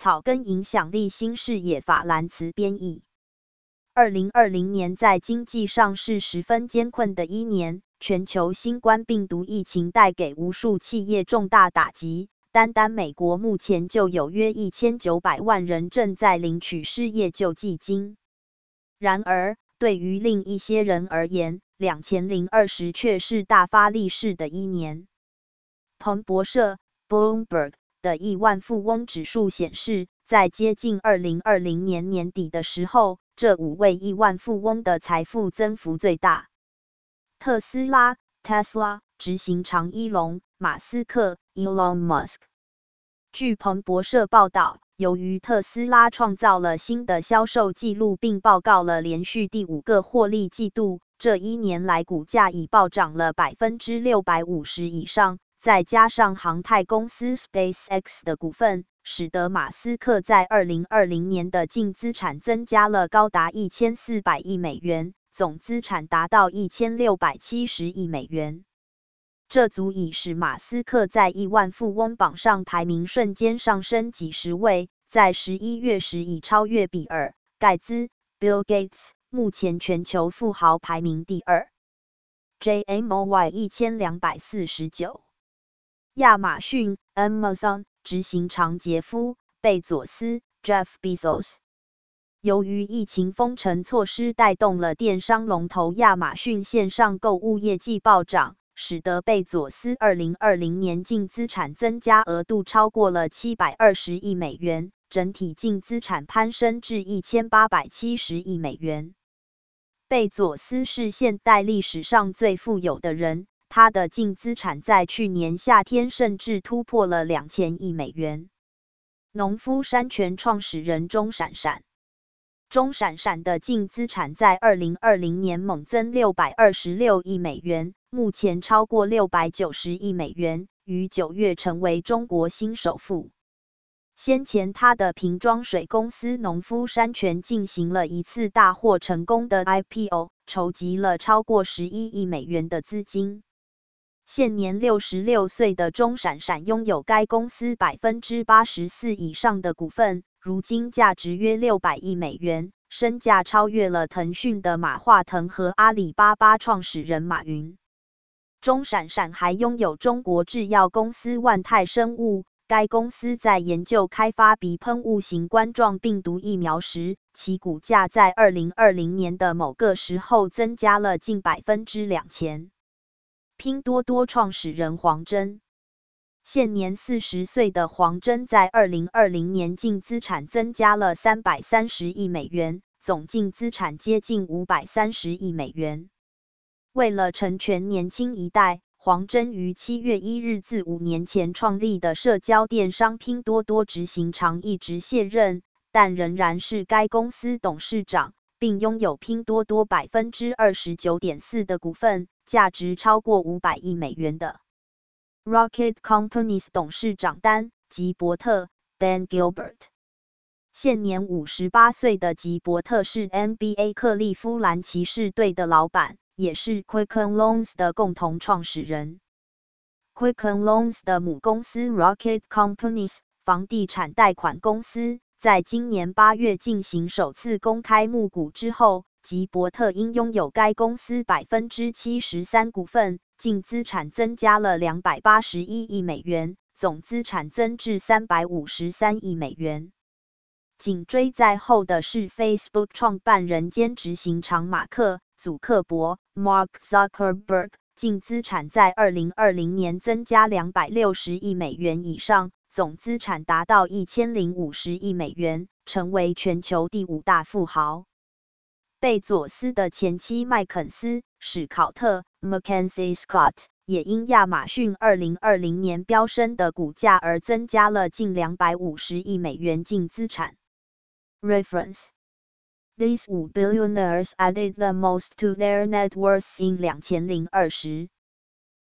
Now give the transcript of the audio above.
草根影响力新视野法兰茨编译。2020年在经济上是十分艰困的一年，全球新冠病毒疫情带给无数企业重大打击，单单美国目前就有约1900万人正在领取失业救济金。然而，对于另一些人而言，2020却是大发利市的一年。彭博社 Bloomberg 的亿万富翁指数显示，在接近2020年年底的时候，这5位亿万富翁的财富增幅最大。特斯拉 Tesla 执行长伊隆·马斯克 Elon Musk。据彭博社报道，由于特斯拉创造了新的销售纪录并报告了连续第5个获利季度，这一年来股价已暴涨了650%以上，再加上航太公司 SpaceX 的股份，使得马斯克在2020年的净资产增加了高达1400亿美元，总资产达到1670亿美元。这足以使马斯克在亿万富翁榜上排名瞬间上升几十位，在11月时已超越比尔·盖茨 Bill Gates， 目前全球富豪排名第2。JMOY 1249。亚马逊 Amazon 执行长杰夫·贝佐斯 Jeff Bezos。由于疫情封城措施带动了电商龙头亚马逊线上购物业绩暴涨，使得贝佐斯2020年净资产增加额度超过了720亿美元，整体净资产攀升至1870亿美元。贝佐斯是现代历史上最富有的人，他的净资产在去年夏天甚至突破了2000亿美元。农夫山泉创始人钟闪闪。钟闪闪的净资产在2020年猛增626亿美元，目前超过690亿美元，于9月成为中国新首富。先前他的瓶装水公司农夫山泉进行了一次大获成功的 IPO， 筹集了超过11亿美元的资金。现年66岁的钟闪闪拥有该公司84%以上的股份，如今价值约600亿美元，身价超越了腾讯的马化腾和阿里巴巴创始人马云。钟闪闪还拥有中国制药公司万泰生物，该公司在研究开发鼻喷雾型冠状病毒疫苗时，其股价在2020年的某个时候增加了近2000%。拼多多创始人黄峥。现年40岁的黄峥在2020年净资产增加了330亿美元，总净资产接近530亿美元。为了成全年轻一代，黄峥于7月1日自5年前创立的社交电商拼多多执行长一直卸任，但仍然是该公司董事长，并拥有拼多多29.4%的股份，价值超过500亿美元的。Rocket Companies 董事长丹·吉伯特 Dan Gilbert。现年58岁的吉伯特是 NBA 克利夫兰骑士队的老板，也是 Quicken Loans 的共同创始人。Quicken Loans 的母公司 Rocket Companies 房地产贷款公司，在今年8月进行首次公开募股之后，吉伯特因拥有该公司73%股份，净资产增加了281亿美元，总资产增至353亿美元。紧追在后的是 Facebook 创办人兼执行长马克·祖克伯 Mark Zuckerberg， 净资产在2020年增加260亿美元以上，总资产达到1050亿美元，成为全球第5大富豪。贝佐斯的前妻麦肯斯·史考特 Mackenzie Scott 也因亚马逊2020年飙升的股价而增加了近250亿美元净资产。Reference: These 5 billionaires added the most to their net worths in 2020.